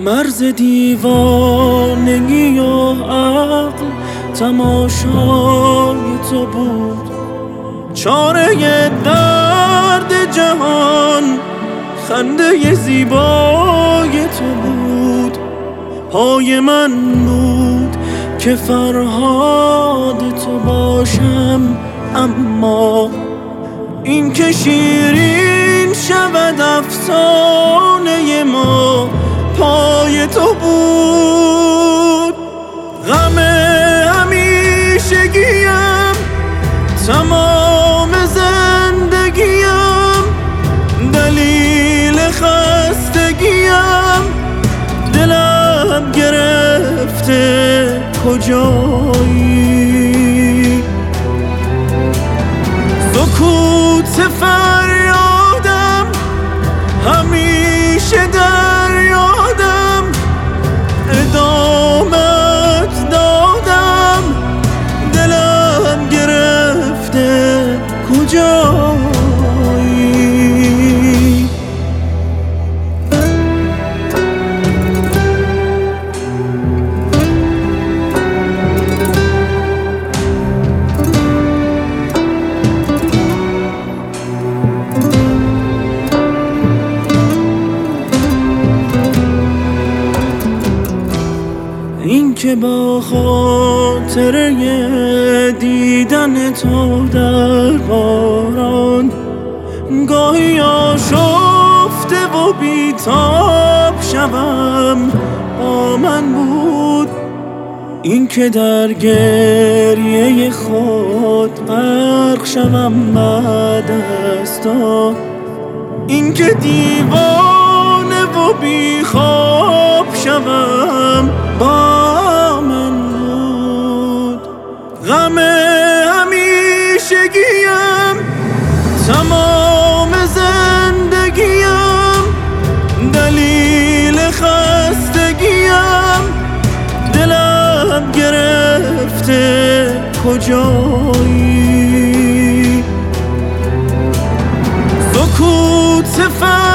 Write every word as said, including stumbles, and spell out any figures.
مرز دیوانگی و عقل تماشای تو بود، چاره درد جهان خنده زیبای تو بود. پای من بود که فرهاد تو باشم، اما این که شیرین شود افسانه ما پای تو بود. غم همیشگیم تمام زندگیم، دلیل خستگیم، دلم گرفته کجایی. سکوت فریادم همیشه در یادم، ادامت دادم، دلم گرفته کجایی. این که با خاطره دیدن تو در باران گاهی آشفته و بیتاب شوم با من بود. این که در گریه خود غرق شوم بعد از تو، این که دیوانه و بیخواب شوم با من بود. غم همیشگیم تمام زندگیم، دلیل خستگیم، دلم گرفته کجایی. سکوت